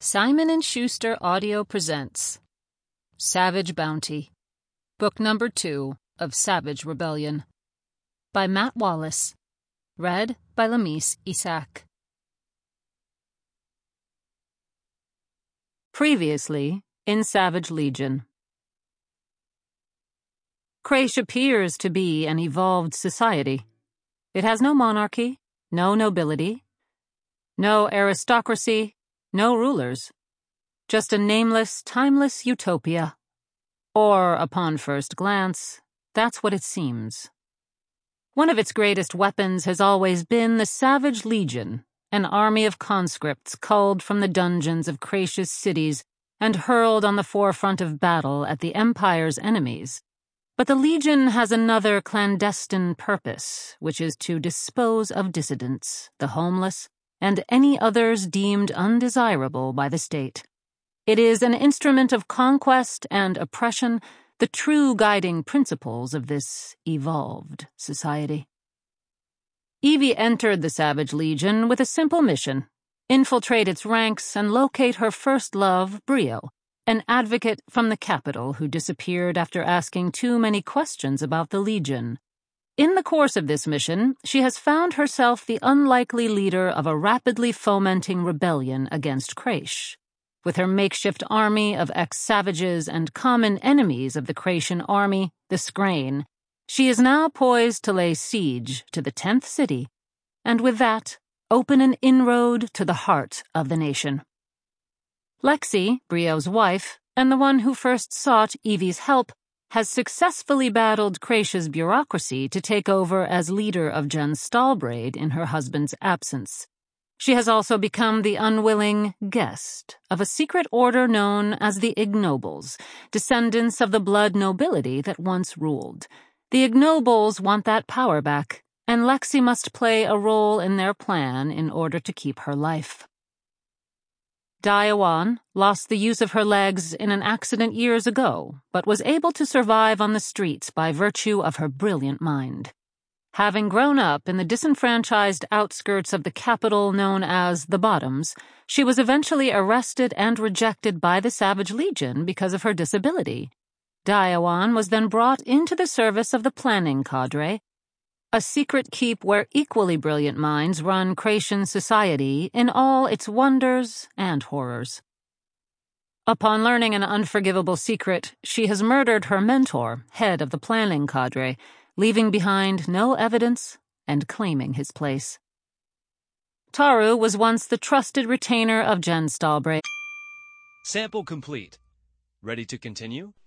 Simon & Schuster Audio presents Savage Bounty, Book Number 2 of Savage Rebellion, by Matt Wallace, read by Lamise Isaac. Previously in Savage Legion. Craysh appears to be an evolved society. It has no monarchy, no nobility, no aristocracy, no rulers. Just a nameless, timeless utopia. Or, upon first glance, that's what it seems. One of its greatest weapons has always been the Savage Legion, an army of conscripts culled from the dungeons of Craysh's cities and hurled on the forefront of battle at the Empire's enemies. But the Legion has another clandestine purpose, which is to dispose of dissidents, the homeless, and any others deemed undesirable by the state. It is an instrument of conquest and oppression, the true guiding principles of this evolved society. Evie entered the Savage Legion with a simple mission: infiltrate its ranks and locate her first love, Brio, an advocate from the capital who disappeared after asking too many questions about the Legion. In the course of this mission, she has found herself the unlikely leader of a rapidly fomenting rebellion against Craysh. With her makeshift army of ex-savages and common enemies of the Crayshian army, the Scrain, she is now poised to lay siege to the 10th city, and with that, open an inroad to the heart of the nation. Lexi, Brio's wife, and the one who first sought Evie's help, has successfully battled Craysh's bureaucracy to take over as leader of Jen Stalbraid in her husband's absence. She has also become the unwilling guest of a secret order known as the Ignobles, descendants of the blood nobility that once ruled. The Ignobles want that power back, and Lexi must play a role in their plan in order to keep her life. Daiwan lost the use of her legs in an accident years ago, but was able to survive on the streets by virtue of her brilliant mind. Having grown up in the disenfranchised outskirts of the capital known as the Bottoms, she was eventually arrested and rejected by the Savage Legion because of her disability. Daiwan was then brought into the service of the planning cadre, a secret keep where equally brilliant minds run Crayshian society in all its wonders and horrors. Upon learning an unforgivable secret, she has murdered her mentor, head of the planning cadre, leaving behind no evidence and claiming his place. Taru was once the trusted retainer of Jen Stalbraid. Sample complete. Ready to continue?